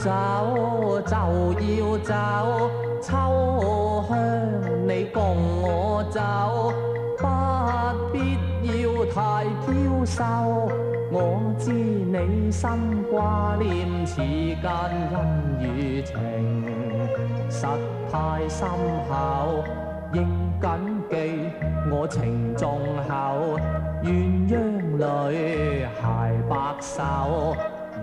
走就要走，秋香你共我走，不必要太嬌羞。我知你心掛念似間恩與情，實太深厚，應謹記我情重厚。鴛鴦裏偕白首，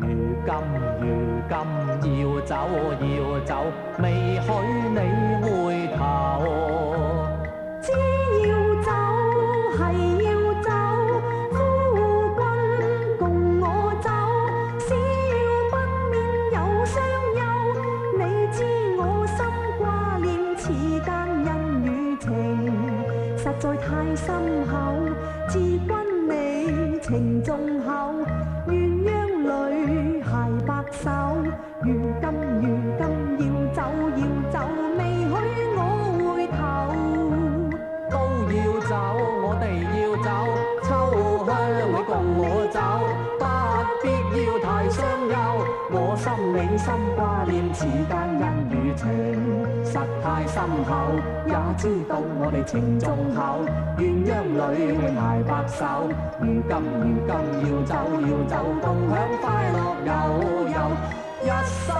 如今要走要走，未許你回頭。 只要走係要走，夫君共我走，少不免有傷憂。你知我心掛念似間恩與情，實在太深厚，至君你情重厚。鴛鴦裏偕白首，如今要走要走，未許我回頭。 都要走，我哋要走，秋香你共我走，不必要太傷憂。我心你心掛念似間恩與情，實太深厚，也知道我哋情重厚。鴛鴦裏偕白首，如今要走要走，共享快樂悠悠一生。